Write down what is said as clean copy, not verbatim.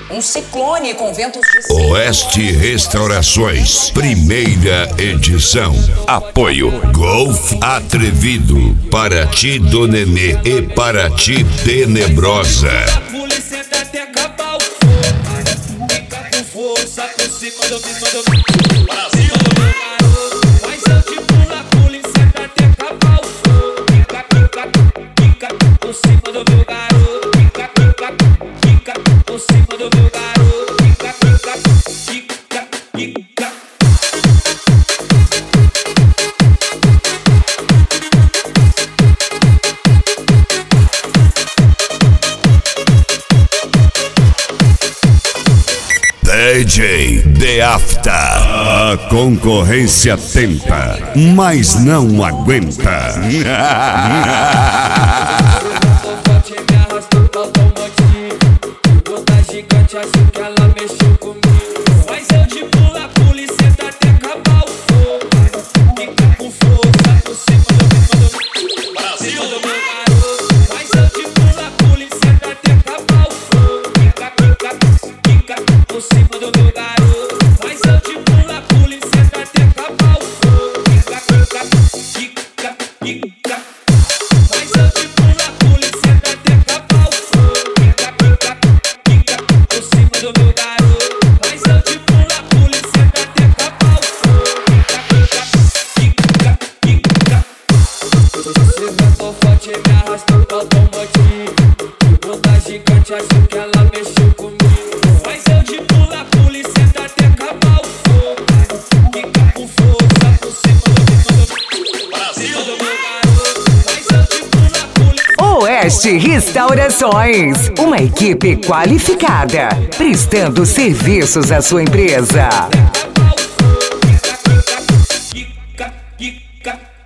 Um ciclone com ventos de Oeste Restaurações, primeira edição. Apoio Golf Atrevido, Paraty do Nenê e Paraty Tenebrosa. A polícia tá até acabar o fogo. Fica com força por cima do Brasil. Mas eu te pulo, a polícia tá até acabar o fogo. Fica por cima do meu garoto. Fica por cima do meu garoto. Fica. DJ The After. A concorrência tenta, mas não aguenta. Forte me arrastou pro automotivo. Bota gigante, acho que ela mexeu comigo. Mas eu te pulo, a polícia tá até acabar o fogo. Fica com força por cima do Brasil. Mas eu te pulo, a polícia tá até acabar o fogo. Fica por cima do meu garoto. Mas eu te pulo, a polícia tá até acabar o fogo. Fica. Mas eu te pulo, a polícia tá até acabar o fogo. Fica por cima do meu garoto. Mas eu te pulo, a polícia tá até acabar o fogo. Fica. Você levantou forte, me arrastou pro automotivo. Bota gigante, acho que ela mexeu comigo. Mas eu te pulo, a polícia tá até acabar o fogo. Fica com força por cima do Brasil. Mas eu te pulo, a polícia. Oeste Restaurações, uma equipe qualificada, prestando serviços à sua empresa. Fica.